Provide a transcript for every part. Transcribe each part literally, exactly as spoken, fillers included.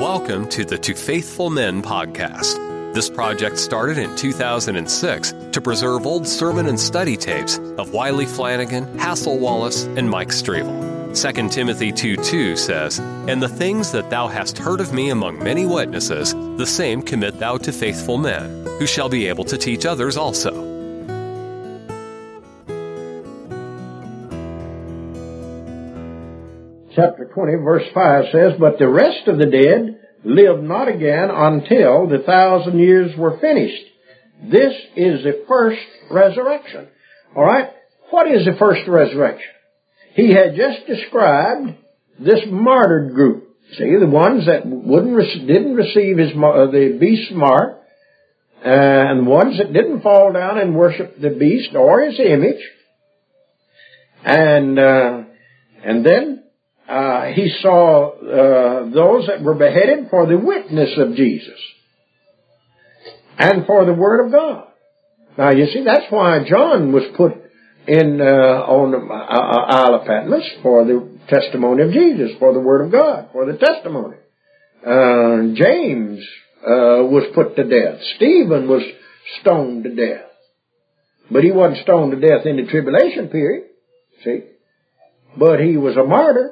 Welcome to the To Faithful Men podcast. This project started in two thousand six to preserve old sermon and study tapes of Wiley Flanagan, Hassel Wallace, and Mike Strevel. Second Timothy two two says, "And the things that thou hast heard of me among many witnesses, the same commit thou to faithful men, who shall be able to teach others also." Chapter twenty, verse five says, "But the rest of the dead lived not again until the thousand years were finished." This is the first resurrection. All right? What is the first resurrection? He had just described this martyred group. See, the ones that wouldn't didn't receive his uh, the beast's mark, uh, and the ones that didn't fall down and worship the beast or his image, and uh, and then. Uh, he saw uh, those that were beheaded for the witness of Jesus and for the Word of God. Now, you see, that's why John was put in uh, on the uh, Isle of Patmos for the testimony of Jesus, for the Word of God, for the testimony. Uh, James uh, was put to death. Stephen was stoned to death. But he wasn't stoned to death in the tribulation period, see. But he was a martyr.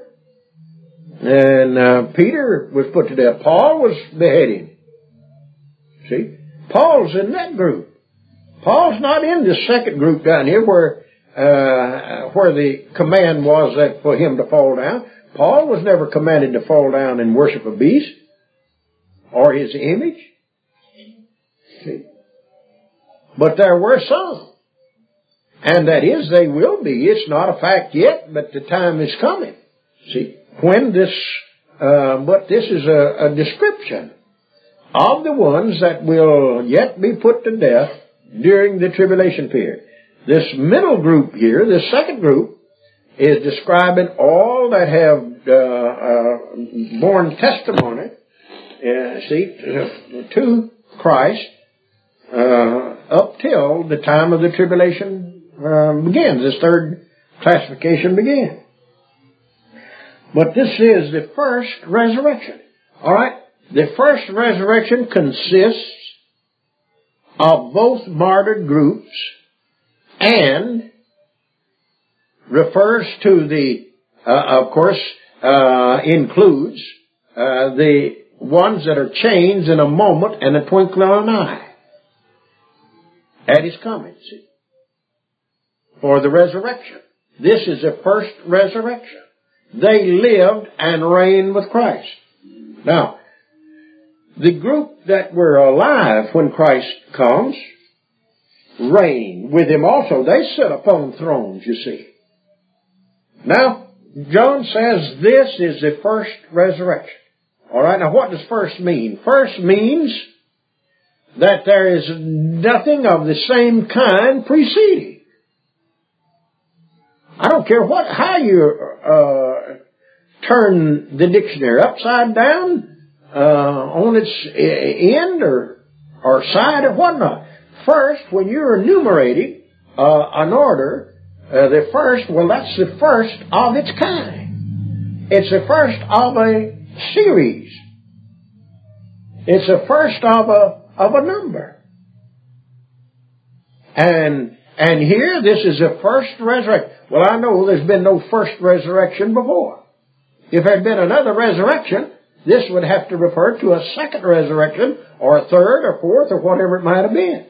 And uh, Peter was put to death. Paul was beheaded. See? Paul's in that group. Paul's not in this second group down here where uh, where the command was that for him to fall down. Paul was never commanded to fall down and worship a beast or his image. See? But there were some. And that is, they will be. It's not a fact yet, but the time is coming. See? When this, uh, but this is a, a description of the ones that will yet be put to death during the tribulation period. This middle group here, this second group, is describing all that have uh, uh, borne testimony, uh, see, to Christ uh, up till the time of the tribulation uh, begins. This third classification begins. But this is the first resurrection. All right? The first resurrection consists of both martyred groups and refers to the, uh, of course, uh, includes uh, the ones that are changed in a moment and a twinkling of an eye at his coming, see, for the resurrection. This is the first resurrection. They lived and reigned with Christ. Now, the group that were alive when Christ comes reign with him also. They sit upon thrones, you see. Now, John says this is the first resurrection. All right, now what does first mean? First means that there is nothing of the same kind preceding. I don't care what, how you uh, turn the dictionary upside down, uh, on its end or, or side or whatnot. First, when you're enumerating uh, an order, uh, the first, well, that's the first of its kind. It's the first of a series. It's the first of a of a number. And And here, this is the first resurrection. Well, I know there's been no first resurrection before. If there had been another resurrection, this would have to refer to a second resurrection, or a third, or fourth, or whatever it might have been.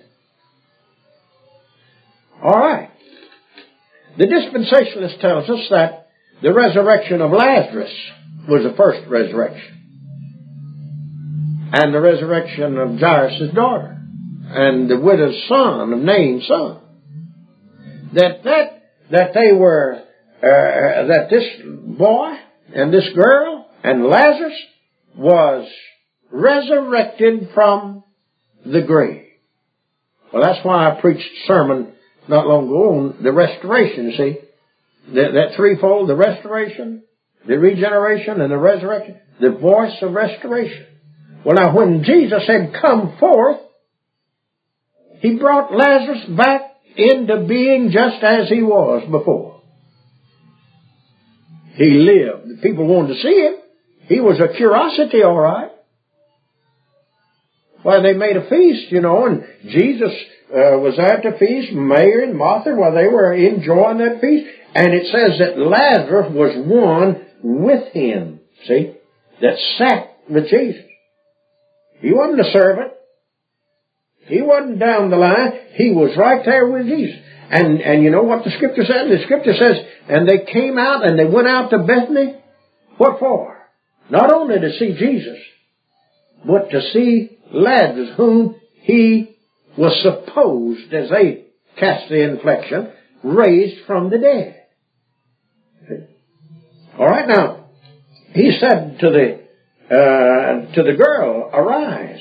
All right. The dispensationalist tells us that the resurrection of Lazarus was the first resurrection. And the resurrection of Jairus' daughter. And the widow's son, of Nain's son. That that that they were uh, that this boy and this girl and Lazarus was resurrected from the grave. Well, that's why I preached a sermon not long ago on the restoration. See, that, that threefold: the restoration, the regeneration, and the resurrection. The voice of restoration. Well, now when Jesus had come forth, he brought Lazarus back into being just as he was before. He lived. The people wanted to see him. He was a curiosity, all right. Well, they made a feast, you know, and Jesus uh, was at the feast. Mary and Martha, well, they were enjoying that feast. And it says that Lazarus was one with him, see, that sat with Jesus. He wasn't a servant. He wasn't down the line. He was right there with Jesus. And, and you know what the Scripture says? The Scripture says, and they came out and they went out to Bethany. What for? Not only to see Jesus, but to see Lazarus, whom he was supposed, as they cast the inflection, raised from the dead. All right, now, he said to the uh, to the girl, arise.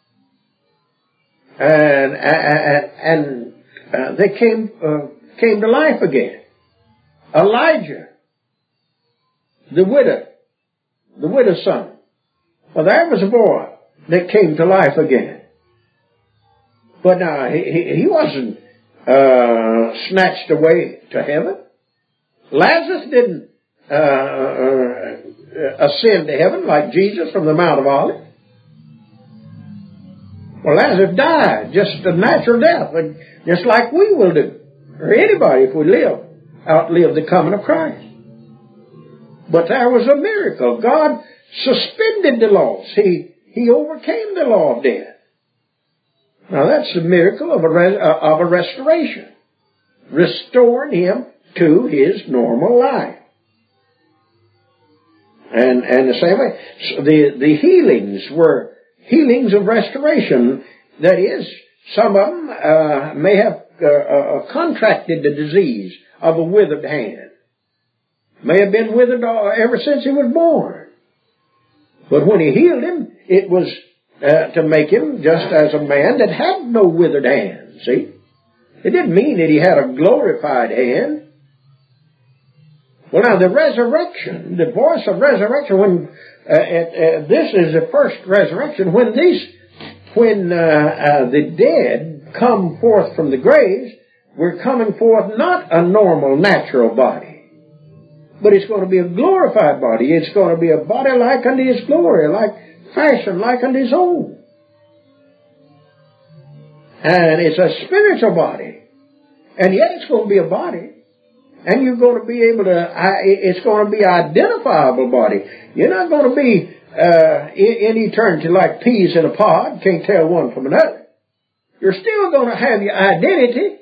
And and, and uh, they came uh, came to life again. Elijah, the widow, the widow's son. Well, there was a boy that came to life again. But now, he, he, he wasn't uh, snatched away to heaven. Lazarus didn't uh, uh, ascend to heaven like Jesus from the Mount of Olives. Well, Lazarus died, just a natural death, just like we will do, or anybody if we live, outlive the coming of Christ. But there was a miracle. God suspended the laws. He He overcame the law of death. Now that's the miracle of a, res- uh, of a restoration. Restoring him to his normal life. And, and the same way, so the, the healings were healings of restoration. That is, some of them uh, may have uh, uh, contracted the disease of a withered hand. May have been withered ever since he was born. But when he healed him, it was uh, to make him just as a man that had no withered hand, see? It didn't mean that he had a glorified hand. Well, now, the resurrection, the voice of resurrection, when uh, uh, this is the first resurrection, when these, when uh, uh, the dead come forth from the graves, we're coming forth not a normal, natural body. But it's going to be a glorified body. It's going to be a body like unto his glory, like fashion like unto his own. And it's a spiritual body. And yet it's going to be a body. And you're going to be able to, it's going to be an identifiable body. You're not going to be uh, in, in eternity like peas in a pod, can't tell one from another. You're still going to have your identity.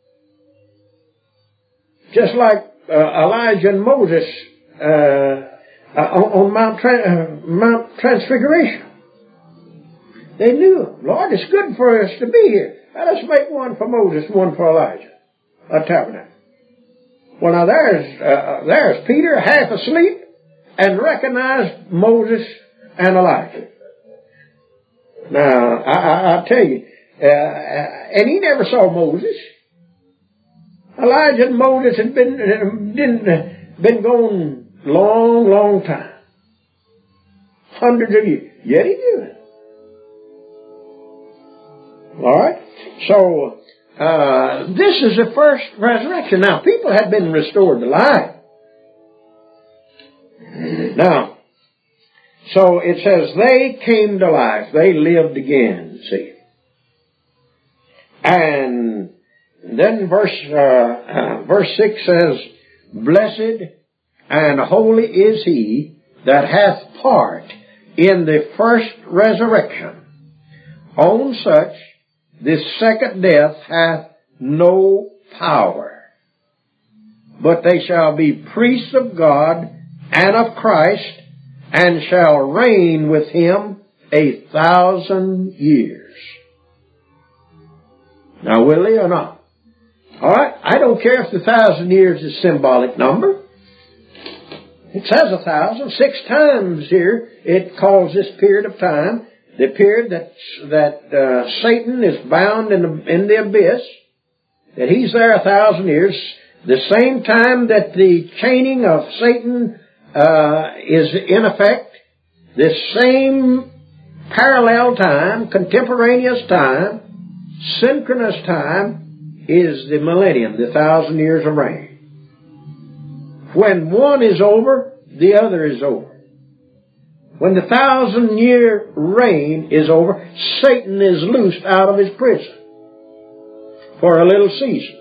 Just like Uh, Elijah and Moses uh, uh, on Mount, Tran- uh, Mount Transfiguration. They knew, Lord, it's good for us to be here. Let us make one for Moses, one for Elijah, a tabernacle. Well, now there's uh, there's Peter half asleep and recognized Moses and Elijah. Now, I, I, I'll tell you, uh, and he never saw Moses. Elijah and Moses had been, been, been gone long, long time. Hundreds of years. Yet he knew it. Alright? So, uh, this is the first resurrection. Now, people had been restored to life. Now, so it says they came to life. They lived again, see. And then verse uh, uh, verse six says, blessed and holy is he that hath part in the first resurrection. On such this second death hath no power, but they shall be priests of God and of Christ, and shall reign with him a thousand years. Now, will they or not? All right, I don't care if the thousand years is a symbolic number. It says a thousand. Six times here it calls this period of time the period that that uh, Satan is bound in the, in the abyss, that he's there a thousand years. The same time that the chaining of Satan uh, is in effect, this same parallel time, contemporaneous time, synchronous time, is the millennium, the thousand years of reign. When one is over, the other is over. when the thousand year reign is over, Satan is loosed out of his prison for a little season.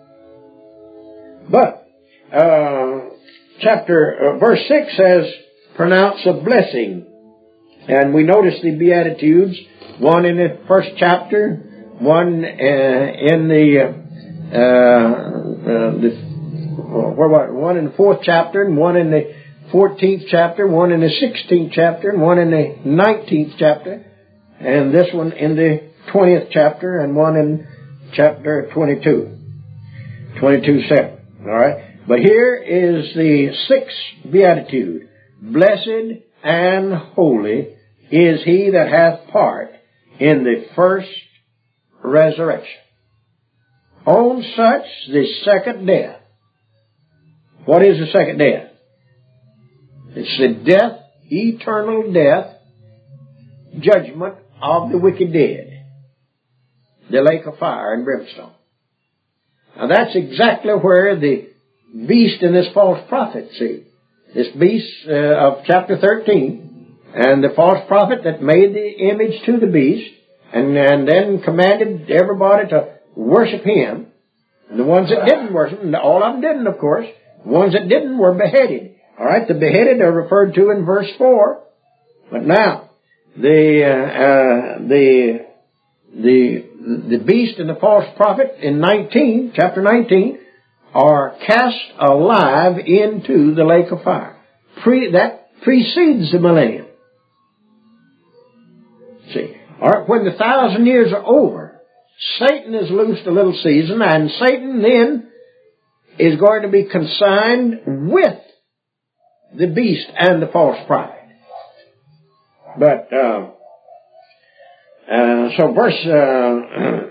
But uh, chapter uh, verse six says, pronounce a blessing. And we notice the Beatitudes, one in the first chapter, one uh, in the, uh, uh, the where what, one in the fourth chapter, and one in the fourteenth chapter, one in the sixteenth chapter, and one in the nineteenth chapter, and this one in the twentieth chapter, and one in chapter twenty-two, twenty-two seven. All right, but here is the sixth beatitude: blessed and holy is he that hath part in the first resurrection. On such the second death. What is the second death? It's the death, eternal death, judgment of the wicked dead. The lake of fire and brimstone. Now that's exactly where the beast and this false prophet, see. This beast uh, of chapter thirteen, and the false prophet that made the image to the beast, and, and then commanded everybody to worship him. And the ones that didn't worship him, all of them didn't, of course. The ones that didn't were beheaded. All right, the beheaded are referred to in verse four. But now, the uh, uh, the the the beast and the false prophet in nineteen, chapter nineteen, are cast alive into the lake of fire. Pre, that precedes the millennium. See, all right, when the thousand years are over, Satan is loosed a little season, and Satan then is going to be consigned with the beast and the false prophet. But uh, uh, so verse uh,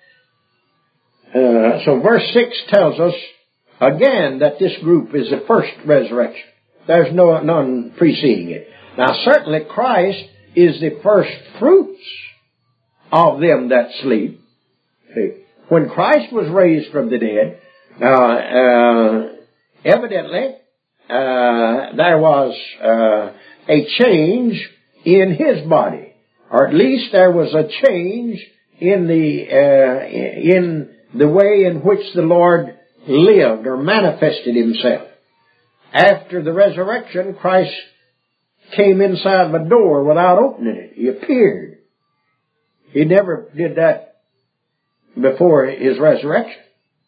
uh, so verse six tells us again that this group is the first resurrection. There's no none preceding it. Now certainly Christ is the first fruits of them that sleep. See, when Christ was raised from the dead, now uh, evidently uh, there was uh, a change in his body, or at least there was a change in the uh, in the way in which the Lord lived or manifested himself. After the resurrection, Christ came inside the door without opening it. He appeared. He never did that before his resurrection.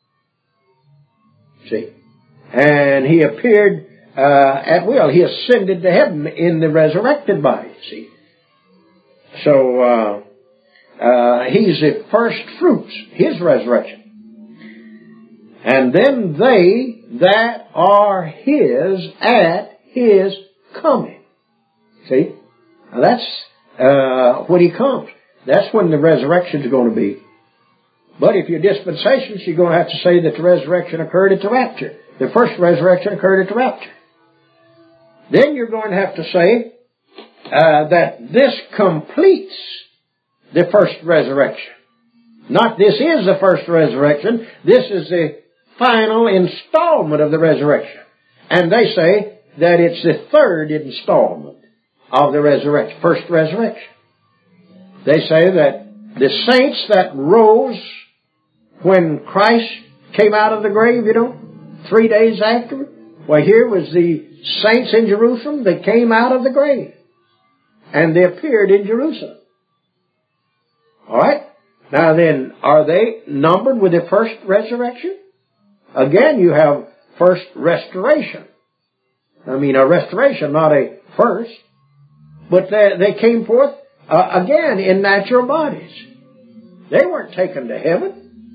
See? And he appeared uh, at will. He ascended to heaven in the resurrected body. See? So, uh, uh, he's the first fruits, his resurrection. And then they that are his at his coming. See? Now that's uh, when he comes. That's when the resurrection is going to be. But if you're dispensations, you're going to have to say that the resurrection occurred at the rapture. The first resurrection occurred at the rapture. Then you're going to have to say uh, that this completes the first resurrection. Not this is the first resurrection. This is the final installment of the resurrection. And they say that it's the third installment of the resurrection, first resurrection. They say that the saints that rose when Christ came out of the grave, you know, three days after, well, here was the saints in Jerusalem. They came out of the grave, and they appeared in Jerusalem. All right? Now then, are they numbered with the first resurrection? Again, you have first restoration. I mean, a restoration, not a first. But they, they came forth uh, again in natural bodies. They weren't taken to heaven.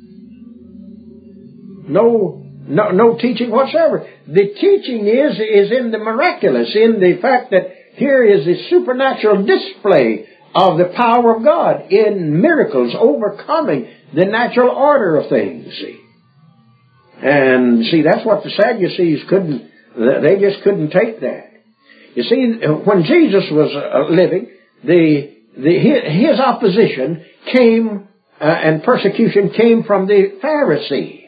No, no, no teaching whatsoever. The teaching is, is in the miraculous, in the fact that here is the supernatural display of the power of God in miracles overcoming the natural order of things, see. And see, that's what the Sadducees couldn't, they just couldn't take that. You see, when Jesus was uh, living, the, the, his opposition came, uh, and persecution came from the Pharisee.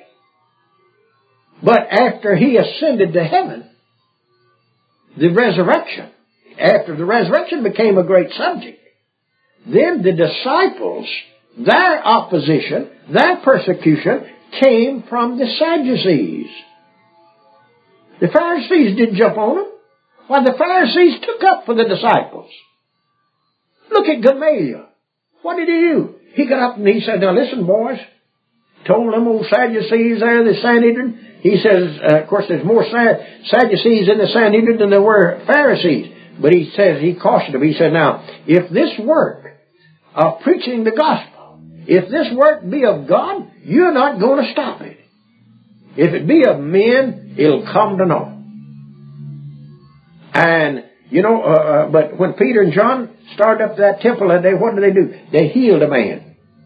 But after he ascended to heaven, the resurrection after the resurrection became a great subject, then the disciples, their opposition, their persecution came from the Sadducees. The Pharisees didn't jump on them. Why, the Pharisees took up for the disciples. Look at Gamaliel. What did he do? He got up and he said, now listen, boys. Told them old Sadducees there, the Sanhedrin. He says, uh, of course, there's more Sad- Sadducees in the Sanhedrin than there were Pharisees. But he says, he cautioned them. He said, now, if this work of preaching the gospel, if this work be of God, you're not going to stop it. If it be of men, it'll come to naught. And, you know, uh, uh, but when Peter and John started up that temple that day, what did they do? They healed a man.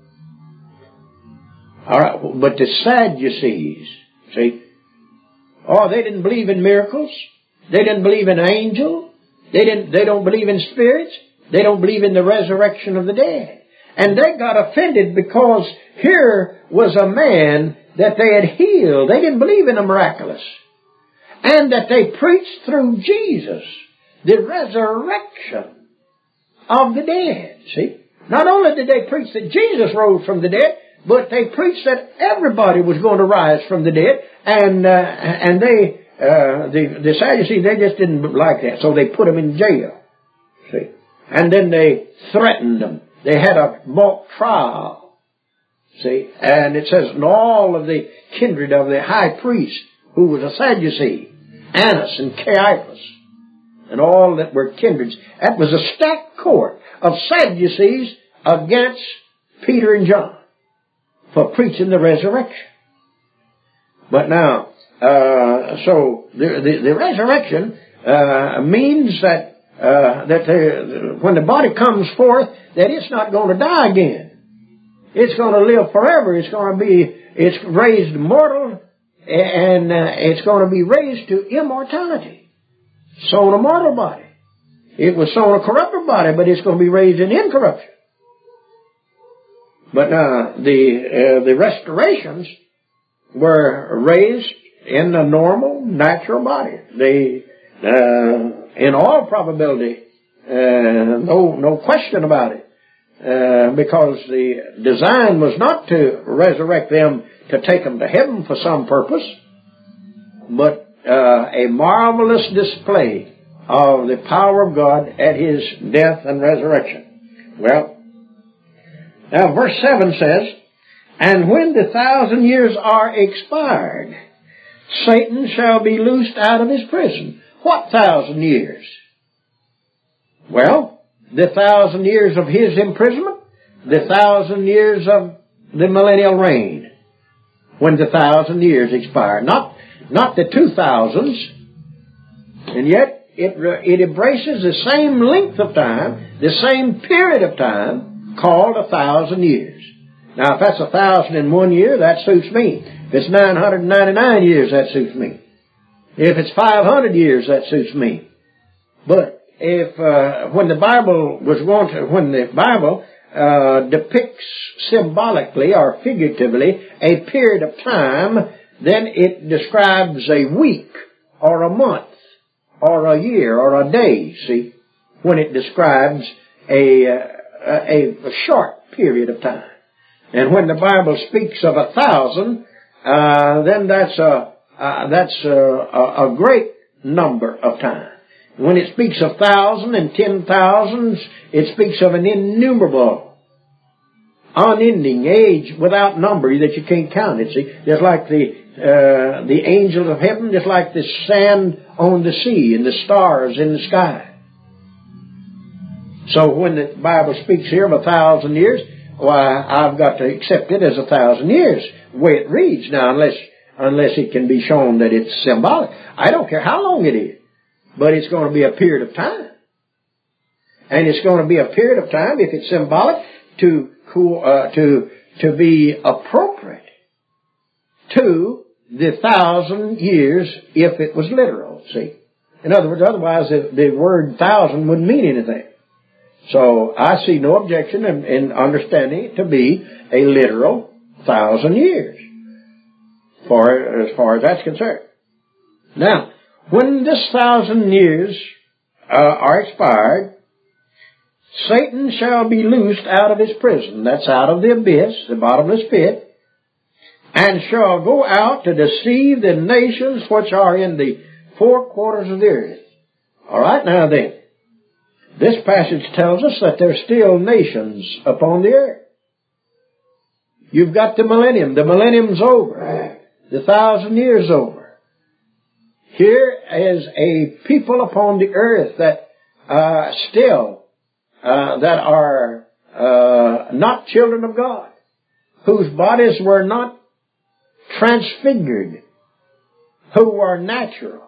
All right, but the Sadducees, see, oh, they didn't believe in miracles. They didn't believe in angels. They didn't. They don't believe in spirits. They don't believe in the resurrection of the dead. And they got offended because here was a man that they had healed. They didn't believe in the miraculous. And that they preached through Jesus the resurrection of the dead. See? Not only did they preach that Jesus rose from the dead, but they preached that everybody was going to rise from the dead. And uh, and they, uh, the, the Sadducees, they just didn't like that. So they put them in jail. See? And then they threatened them. They had a mock trial. See? And it says, and all of the kindred of the high priest, who was a Sadducee, Annas and Caiaphas, and all that were kindreds. That was a stacked court of Sadducees against Peter and John for preaching the resurrection. But now, uh, so the, the, the resurrection uh, means that uh, that the, when the body comes forth, that it's not going to die again. It's going to live forever. It's going to be, it's raised mortal, and uh, it's going to be raised to immortality. Sown a mortal body. It was sown a corruptible body, but it's going to be raised in incorruption. But now, the uh, the restorations were raised in a normal, natural body. They, uh, in all probability, uh, no no question about it, uh, because the design was not to resurrect them to take them to heaven for some purpose, but uh, a marvelous display of the power of God at His death and resurrection. Well, now verse seven says, and when the thousand years are expired, Satan shall be loosed out of his prison. What thousand years? Well, the thousand years of his imprisonment, the thousand years of the millennial reign, when the thousand years expire. Not, not the two thousands, and yet it, it embraces the same length of time, the same period of time, called a thousand years. Now, if that's a thousand in one year, that suits me. If it's nine hundred ninety-nine years, that suits me. If it's five hundred years, that suits me. But if, uh, when the Bible was going to, when the Bible uh, depicts symbolically or figuratively a period of time, then it describes a week or a month or a year or a day, see, when it describes a, a, a short period of time. And when the Bible speaks of a thousand, uh, then that's a, uh, that's a, a, a great number of time. When it speaks of thousand and ten thousands, it speaks of an innumerable, unending age without number that you can't count it. See, just like the uh, the angels of heaven, just like the sand on the sea and the stars in the sky. So when the Bible speaks here of a thousand years, why, I've got to accept it as a thousand years, the way it reads now, unless unless it can be shown that it's symbolic. I don't care how long it is, but it's going to be a period of time. And it's going to be a period of time, if it's symbolic, to uh, to to be appropriate to the thousand years if it was literal, see. In other words, otherwise the, the word thousand wouldn't mean anything. So I see no objection in, in understanding it to be a literal thousand years, for as far as that's concerned. Now, when this thousand years uh, are expired, Satan shall be loosed out of his prison, that's out of the abyss, the bottomless pit, and shall go out to deceive the nations which are in the four quarters of the earth. All right, now then, this passage tells us that there's still nations upon the earth. You've got the millennium. The millennium's over. The thousand years over. Here is a people upon the earth that uh, still, uh, that are uh, not children of God, whose bodies were not transfigured, who are natural.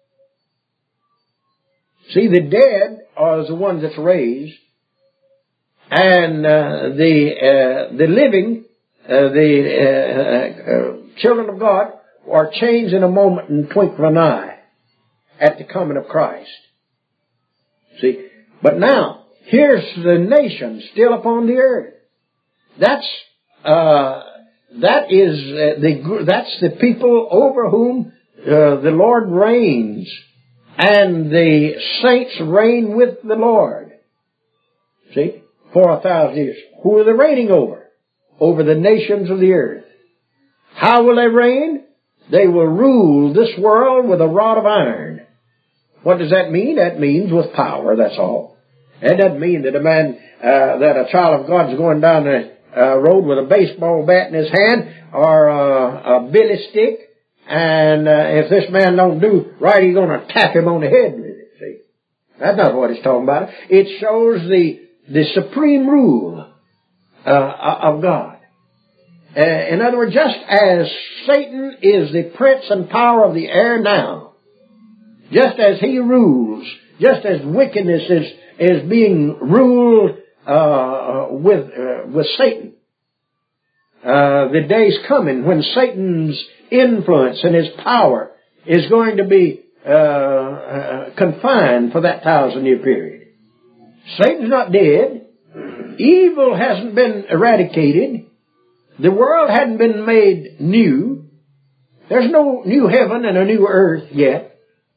See, the dead are the ones that's raised, and uh, the uh, the living, uh, the uh, uh, children of God, are changed in a moment and twinkle of an eye at the coming of Christ. See, but now here's the nation still upon the earth. That's uh, that is uh, the that's the people over whom uh, the Lord reigns. And the saints reign with the Lord. See? For a thousand years. Who are they reigning over? Over the nations of the earth. How will they reign? They will rule this world with a rod of iron. What does that mean? That means with power, that's all. It doesn't mean that a man, uh, that a child of God is going down the uh, road with a baseball bat in his hand or uh, a billy stick. And uh, if this man don't do right, he's going to tap him on the head with it. See, that's not what he's talking about. It shows the the supreme rule uh, of God. Uh, in other words, just as Satan is the prince and power of the air now, just as he rules, just as wickedness is is being ruled uh, with uh, with Satan, uh, the day's coming when Satan's influence and his power is going to be uh, uh, confined for that thousand year period. Satan's not dead. Evil hasn't been eradicated. The world hadn't been made new. There's no new heaven and a new earth yet.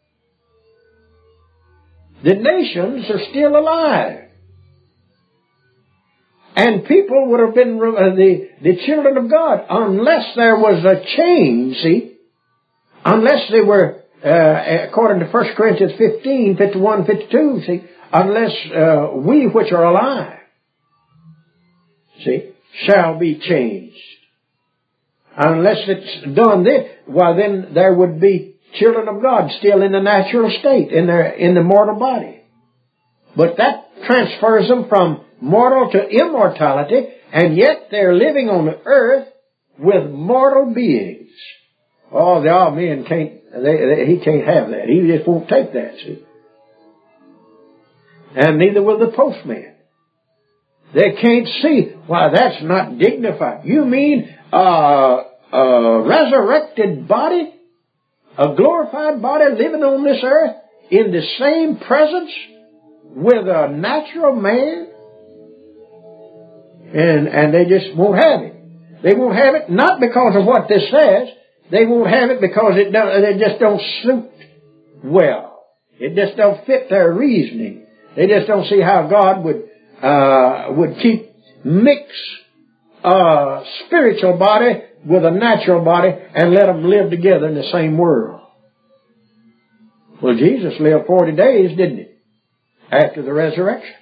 The nations are still alive. And people would have been uh, the, the children of God unless there was a change, see? Unless they were, uh, according to First Corinthians fifteen, fifty-one, fifty-two, see? Unless uh, we which are alive, see, shall be changed. Unless it's done then, well then there would be children of God still in the natural state, in their, in the mortal body. But that transfers them from mortal to immortality, and yet they're living on the earth with mortal beings. Oh, the old man can't, they, they, he can't have that. He just won't take that, see. And neither will the postman. They can't see, why, that's not dignified. You mean uh, a resurrected body, a glorified body living on this earth in the same presence with a natural man? And, and they just won't have it. They won't have it not because of what this says. They won't have it because it don't, they just don't suit well. It just don't fit their reasoning. They just don't see how God would, uh, would keep, mix a spiritual body with a natural body and let them live together in the same world. Well, Jesus lived forty days, didn't he? After the resurrection.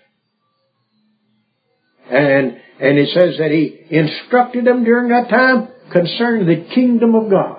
And And it says that he instructed them during that time concerning the kingdom of God.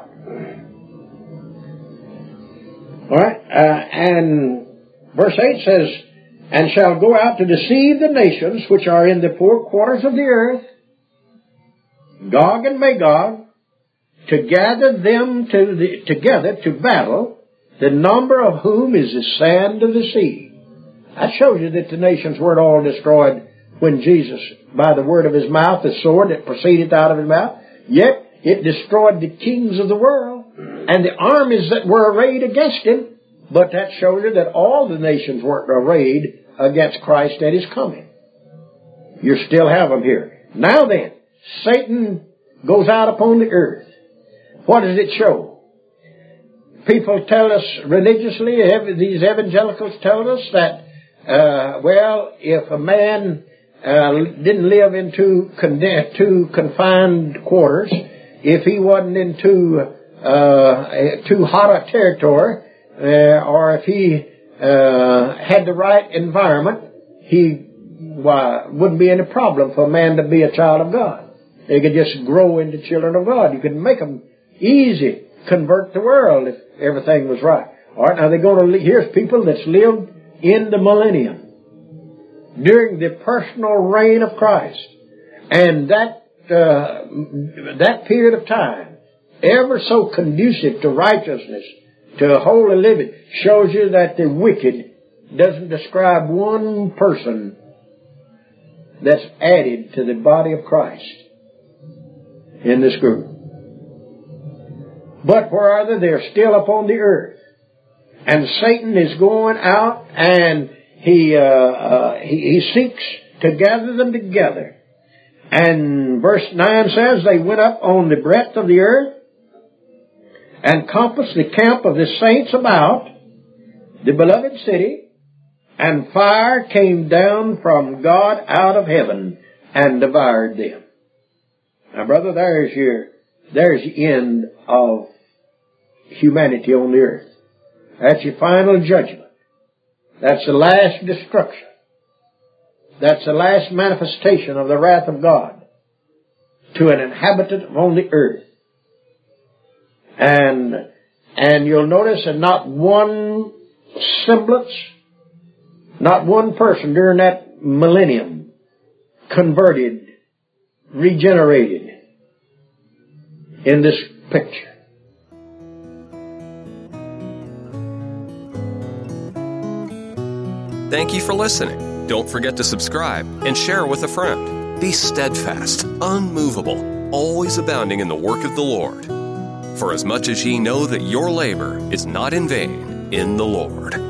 All right. Uh, and verse eight says, and shall go out to deceive the nations which are in the four quarters of the earth, Gog and Magog, to gather them to the, together to battle, the number of whom is the sand of the sea. That shows you that the nations weren't all destroyed when Jesus, by the word of his mouth, the sword that proceeded out of his mouth, yet it destroyed the kings of the world and the armies that were arrayed against him. But that shows you that all the nations weren't arrayed against Christ at his coming. You still have them here. Now then, Satan goes out upon the earth. What does it show? people tell us religiously, these evangelicals tell us that, uh, well, if a man uh, didn't live in two, con- two confined quarters, if he wasn't in too, uh, too hot a territory, uh, or if he uh, had the right environment, he why, wouldn't be any problem for a man to be a child of God. They could just grow into children of God. You could make them easy, convert the world if everything was right. All right, now they're going to, here's people that's lived in the millennium, during the personal reign of Christ. And that, uh, that period of time, ever so conducive to righteousness, to holy living, shows you that the wicked doesn't describe one person that's added to the body of Christ in this group. But where are they? They're still upon the earth. And Satan is going out and he, uh, uh, he, he seeks to gather them together. And verse nine says, they went up on the breadth of the earth and compassed the camp of the saints about the beloved city, and fire came down from God out of heaven and devoured them. Now, brother, there's your, there's the end of humanity on the earth. That's your final judgment. That's the last destruction. That's the last manifestation of the wrath of God to an inhabitant on the earth. And, and you'll notice that not one semblance, not one person during that millennium converted, regenerated in this picture. Thank you for listening. Don't forget to subscribe and share with a friend. Be steadfast, unmovable, always abounding in the work of the Lord. For as much as ye know that your labor is not in vain in the Lord.